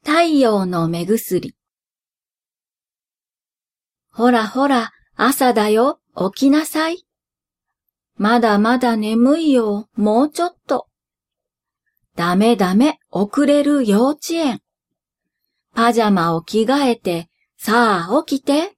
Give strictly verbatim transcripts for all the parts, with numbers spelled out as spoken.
太陽の目薬。ほらほら、朝だよ、起きなさい。まだまだ眠いよ、もうちょっと。ダメダメ、遅れる幼稚園。パジャマを着替えて、さあ起きて。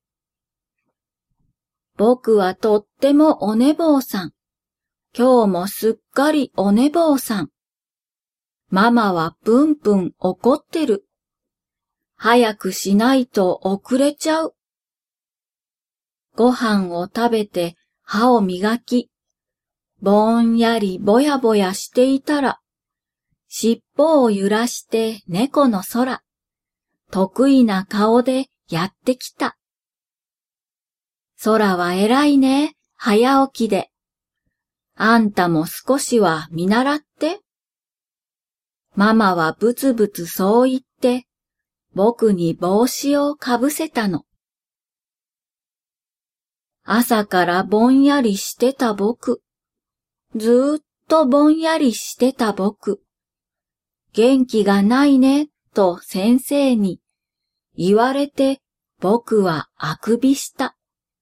僕はとってもお寝坊さん。今日もすっかりお寝坊さん。ママはぷんぷん怒ってる。早くしないと遅れちゃう。ご飯を食べて歯を磨き、ぼんやりぼやぼやしていたら、尻尾を揺らして猫の空、得意な顔でやってきた。空は偉いね、早起きで。あんたも少しは見習って。ママはブツブツそう言って、僕に帽子をかぶせたの。朝からぼんやりしてた僕。ずーっとぼんやりしてた僕。元気がないね、と先生に言われて僕はあくびした。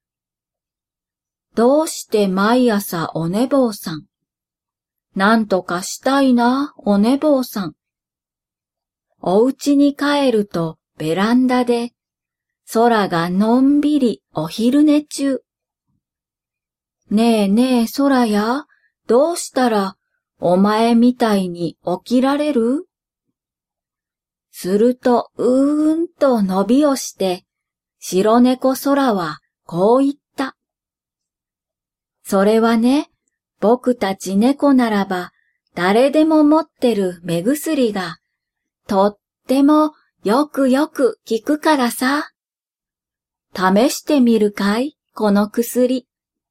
どうして毎朝お寝坊さん。なんとかしたいな、お寝坊さん。お家に帰るとベランダで空がのんびりお昼寝中。ねえねえ空や、どうしたらお前みたいに起きられる？するとうーんと伸びをして、白猫空はこう言った。それはね、僕たち猫ならば誰でも持ってる目薬がとってもよくよく効くからさ。試してみるかい、この薬。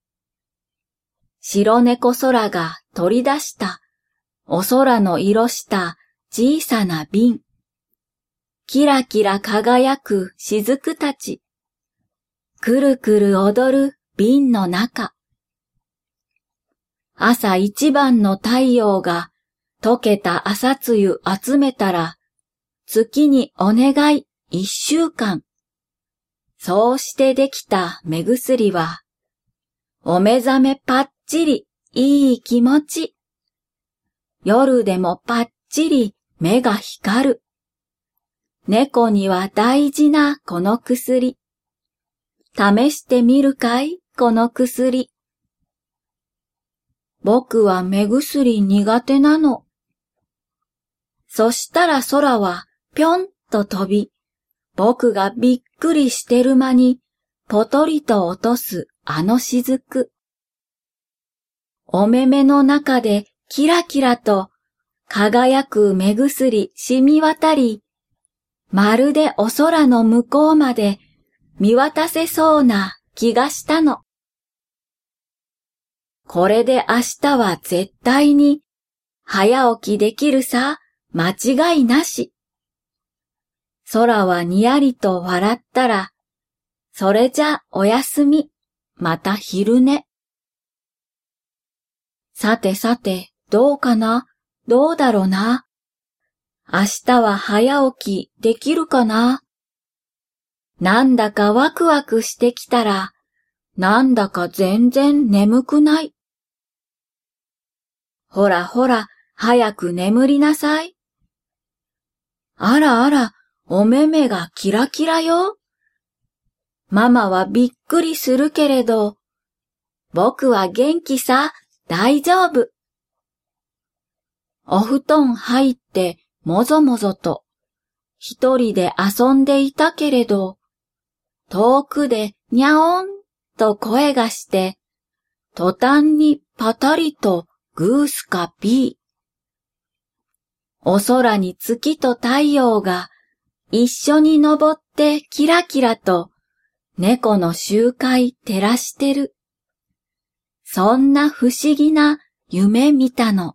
白猫空が取り出したお空の色した小さな瓶。キラキラ輝く雫たち。くるくる踊る瓶の中。朝一番の太陽が溶けた朝露集めたら、月にお願い一週間。そうしてできた目薬は、お目覚めパッチリいい気持ち。夜でもパッチリ目が光る。猫には大事なこの薬。試してみるかい、この薬。僕は目薬苦手なの。そしたら空はぴょんと飛び、僕がびっくりしてる間にぽとりと落とすあの雫。お目目の中でキラキラと輝く目薬染み渡り、まるでお空の向こうまで見渡せそうな気がしたの。これで明日は絶対に早起きできるさ、間違いなし。空はにやりと笑ったら、それじゃおやすみ、また昼寝。さてさて、どうかな、どうだろうな。明日は早起きできるかな。なんだかワクワクしてきたら、なんだか全然眠くない。ほらほら、早く眠りなさい。あらあら、お目目がキラキラよ。ママはびっくりするけれど、僕は元気さ、大丈夫。お布団入ってもぞもぞと、一人で遊んでいたけれど、遠くでにゃおんと声がして、途端にパタリとグースかピー。お空に月と太陽が一緒に登ってキラキラと猫の集会照らしてる。そんな不思議な夢見たの。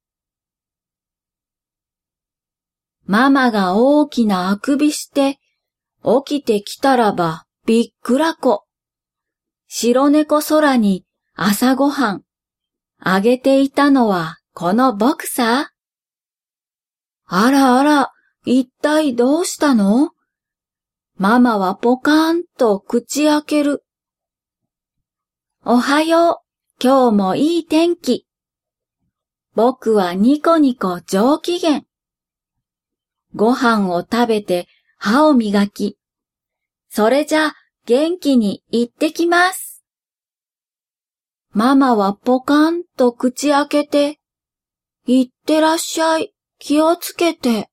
ママが大きなあくびして起きてきたらばびっくらこ。白猫空に朝ごはんあげていたのはこの僕さ。あらあら、 一体どうしたの？ママはポカーンと口開ける。おはよう、今日もいい天気。僕はニコニコ上機嫌。ご飯を食べて歯を磨き、それじゃ元気に行ってきます。ママはポカンと口開けて、行ってらっしゃい、気をつけて。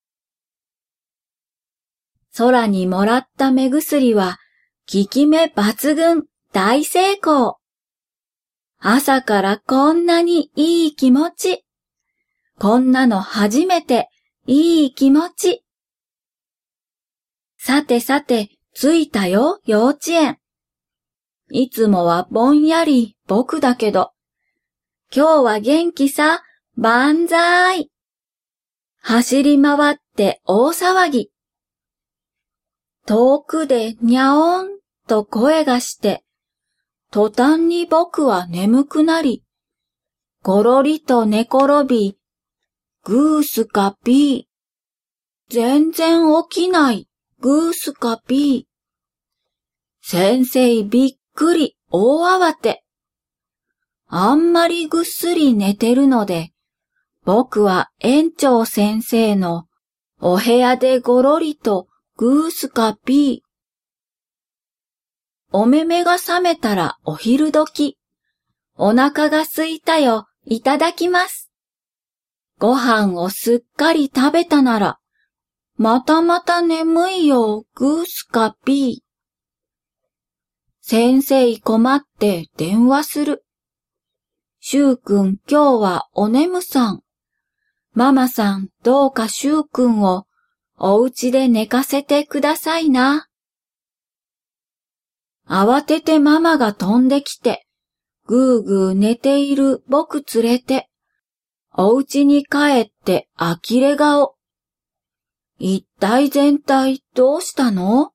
空にもらった目薬は、効き目抜群、大成功。朝からこんなにいい気持ち。こんなの初めて、いい気持ち。さてさて、着いたよ、幼稚園。いつもはぼんやり僕だけど、今日は元気さ、万歳。走り回って大騒ぎ。遠くでにゃおんと声がして、途端に僕は眠くなり、ごろりと寝転び、グースかピー。全然起きない、グースかピー。先生びっくり、大慌て。あんまりぐっすり寝てるので、僕は園長先生のお部屋でごろりとグースかピー。お目目が覚めたらお昼時。お腹が空いたよ、いただきます。ご飯をすっかり食べたなら、またまた眠いよ、グースかピー。先生困って電話する。シュウくん今日はお眠さん。ママさんどうかシュウくんをお家で寝かせてくださいな。慌ててママが飛んできて、ぐーぐー寝ている僕連れて、お家に帰って呆れ顔。一体全体どうしたの？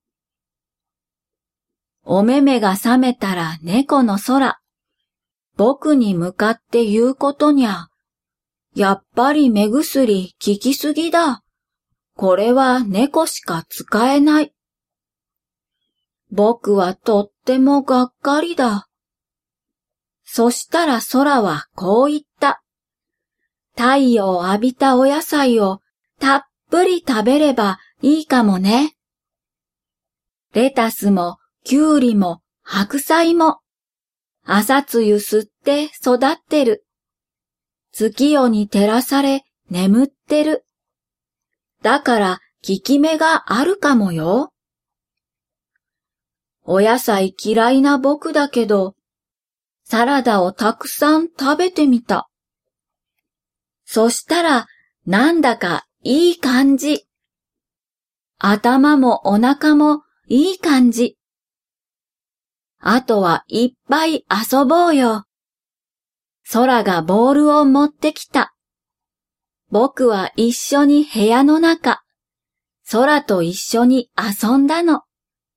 お目目が覚めたら猫の空。僕に向かって言うことにゃ。やっぱり目薬効きすぎだ。これは猫しか使えない。僕はとってもがっかりだ。そしたら空はこう言った。太陽を浴びたお野菜をたっぷり食べればいいかもね。レタスもキュウリも白菜も朝露吸って育ってる。月夜に照らされ眠ってる。だから効き目があるかもよ。お野菜嫌いな僕だけど、サラダをたくさん食べてみた。そしたらなんだかいい感じ。頭もお腹もいい感じ。あとはいっぱい遊ぼうよ。空がボールを持ってきた。僕は一緒に部屋の中、空と一緒に遊んだの。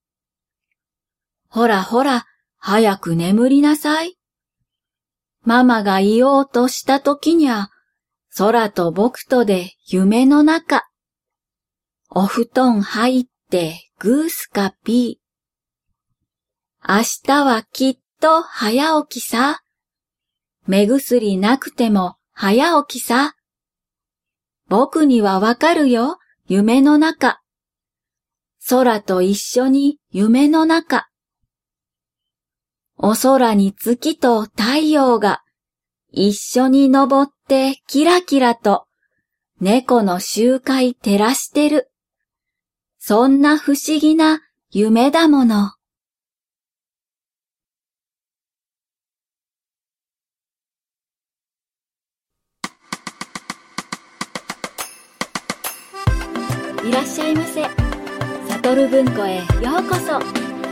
ほらほら、早く眠りなさい。ママが言おうとした時にゃ、空と僕とで夢の中。お布団入ってグースかピー。明日はきっと早起きさ。目薬なくても早起きさ。僕にはわかるよ、夢の中。空と一緒に夢の中。お空に月と太陽が一緒に昇ってキラキラと猫の集会照らしてる。そんな不思議な夢だもの。いらっしゃいませ。サトル文庫へようこそ。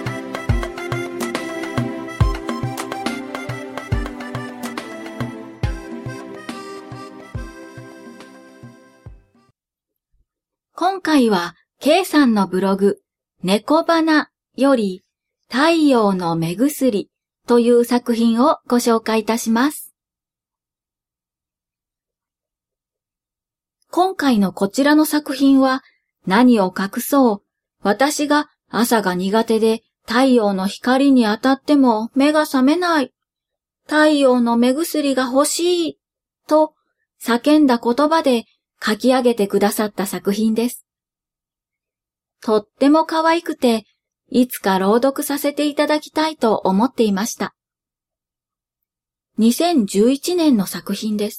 今回は K さんのブログ、猫花より太陽の目薬という作品をご紹介いたします。 今回のこちらの作品は何を隠そう、私が朝が苦手で太陽の光に当たっても目が覚めない。太陽の目薬が欲しい。と叫んだ言葉で書き上げてくださった作品です。とっても可愛くて、いつか朗読させていただきたいと思っていました。にせんじゅういちねんの作品です。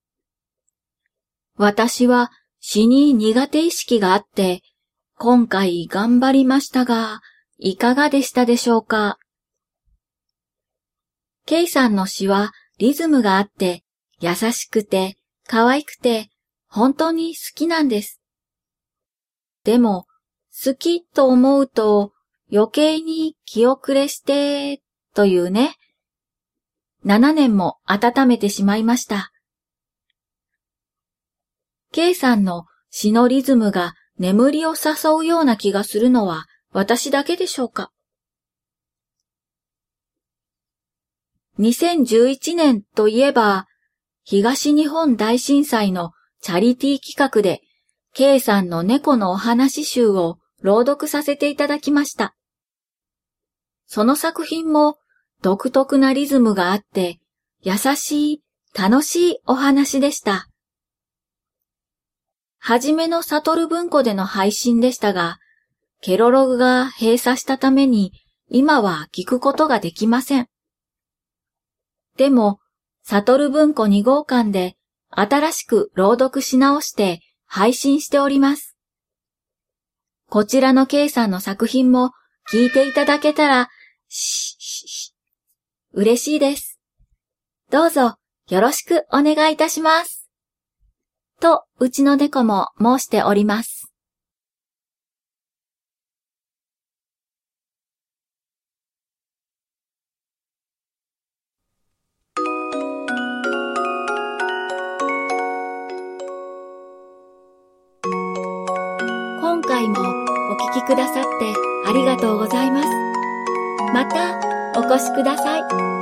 私は詩に苦手意識があって、今回頑張りましたが、いかがでしたでしょうか。ケイさんの詩はリズムがあって、優しくて、可愛くて、本当に好きなんです。でも、好きと思うと余計に気遅れして、というね。ななねんも温めてしまいました。K さんの詩のリズムが眠りを誘うような気がするのは私だけでしょうか。にせんじゅういちねんといえば、東日本大震災のチャリティー企画で K さんの猫のお話集を朗読させていただきました。その作品も独特なリズムがあって、優しい、楽しいお話でした。はじめのサトル文庫での配信でしたが、ケロログが閉鎖したために今は聞くことができません。でも、サトル文庫に号館で新しく朗読し直して配信しております。こちらの K さんの作品も聞いていただけたら、ししし嬉しいです。どうぞよろしくお願いいたします。と、うちの猫も申しております。今回もお聞きくださってありがとうございます。またお越しください。